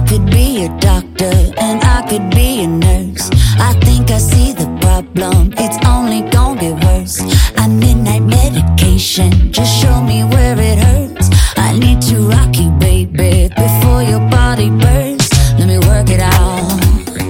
could be a doctor and I could be a nurse. I think I see the problem, it's only gonna get worse. I midnight medication, just show me where it hurts. I need to rock you, baby, before your body bursts. Let me work it out.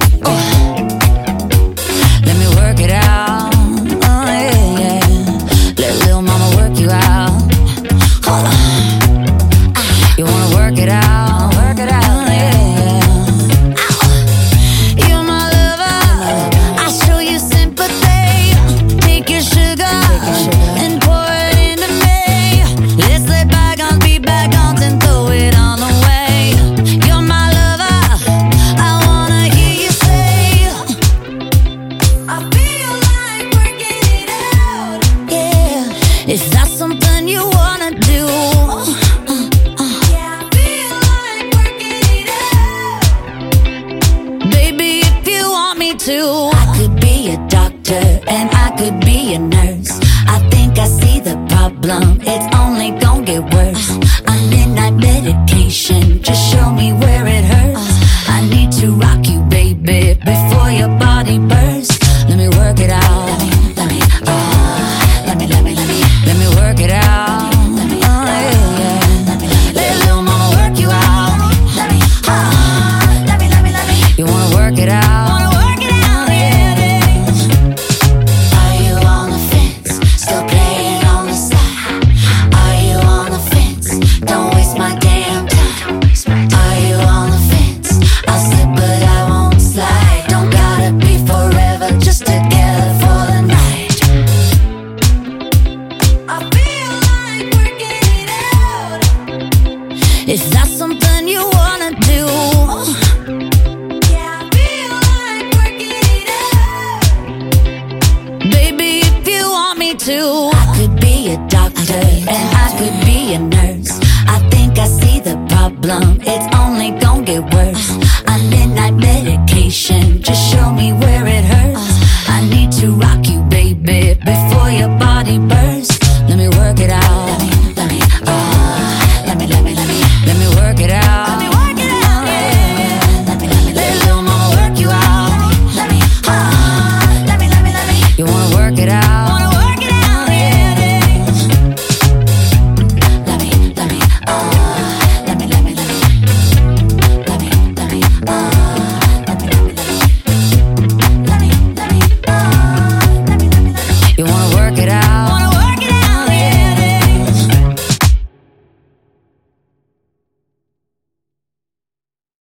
Let me work it out. Oh yeah, yeah. Let little mama work you out. Hold on. You wanna work it out? Work it out. Yeah, yeah. You're my lover. I show you sympathy. Take your sugar and pour it into me. Let's let bygones be bygones and throw it all away. You're my lover. I wanna hear you say, I feel like working it out. Yeah, if that's something you wanna do. Yeah, I feel like working it out. Baby, if you want me to, I could be a doctor and I could be a nurse. I think I see the problem, it's only gonna get worse. I'm midnight medication, just show me where it hurts. I need to rock you, baby, before your body bursts. Let me work it out. Let me work it out. Oh, yeah, yeah. Let little mama work you out. You wanna work it out? Yeah, yeah. Are you on the fence? Still playing on the side? Are you on the fence? Don't waste my damn time. Are you on the fence? I'll slip but I won't slide. Don't gotta be forever, just together for the night. I feel like working it out. If that's something you wanna do. Yeah, I feel like working it out. Baby, if you want me to, I could be a doctor and I could be a nurse. I think I see the problem, it's only gonna get worse.